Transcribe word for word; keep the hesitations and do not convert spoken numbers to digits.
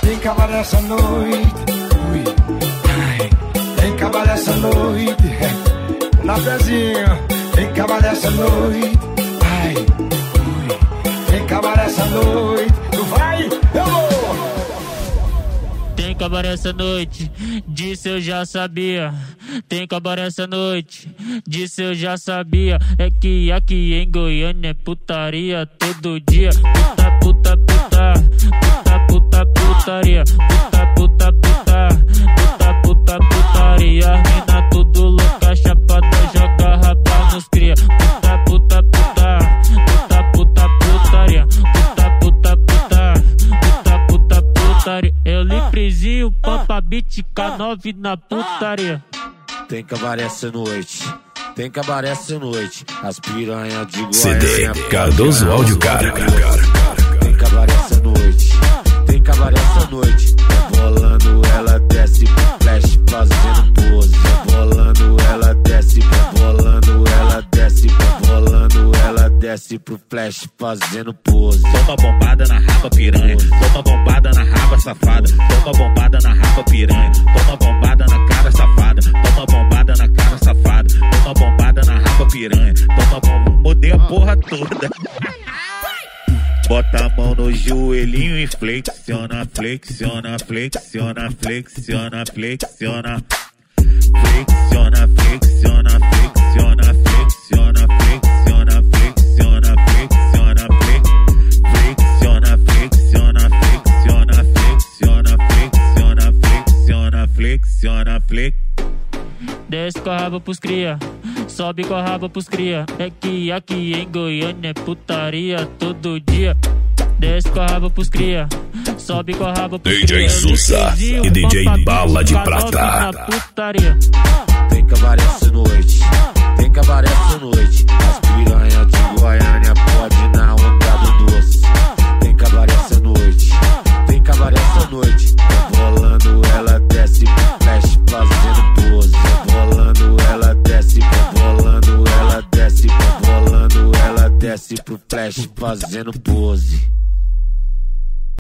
tem cabaré essa noite. Ui, ai, tem cabaré essa noite. Na pezinha, tem cabaré essa noite. Ai, ui, tem cabaré essa noite. Tu vai, eu vou. Tem cabaré essa noite, disso eu já sabia. Tem cabaré essa noite, disso eu já sabia. É que aqui em Goiânia é putaria todo dia. Puta, puta, puta, puta, puta, putaria. Puta, puta, puta, puta, puta, putaria. Mina tudo louca, chapada, joga raba nos cria. Puta, puta, puta, puta, puta, putaria. Puta, puta, puta, puta, puta, putaria. Eu livrezinho, pampa, beat, K nove na putaria. Tem cabaré essa noite, tem cabaré essa noite. As piranha de Goiânia. C D Cardoso Áudio Cara. Tem cabaré essa noite, tem cabaré essa noite. Rebolando ela desce pro flash fazendo pose. Rebolando ela desce, rebolando ela desce, rebolando ela desce pro flash fazendo pose. Toma bombada na raba piranha, toma bombada na raba safada. Toma bombada na raba piranha, toma bombada na cara safada. Toma bombada na cara safada, toma bombada na raba piranha. Toma bombada, mudei a porra toda. Bota a mão no joelhinho e flexiona, flexiona, flexiona, flexiona, flexiona. Flexiona, flexiona, flexiona, flexiona, flexiona, flexiona, flexiona, flexiona, flexiona, flexiona, flexiona, flexiona, flexiona, flexiona, flexiona. Desce com a raba pros cria, sobe com a raba pros cria. É que aqui em Goiânia é putaria todo dia. Desce com a raba pros cria, sobe com a raba pros D J cria. Sussa e D J Bala de Prata. Putaria. Tem cabaré essa noite, tem cabaré essa noite. As piranha de Goiânia pode na onda do doce. Tem cabaré essa noite, tem cabaré essa noite. Rebolando ela desce pro flash fazendo pose. Rebolando ela desce, rebolando ela desce, rebolando ela desce pro flash fazendo pose.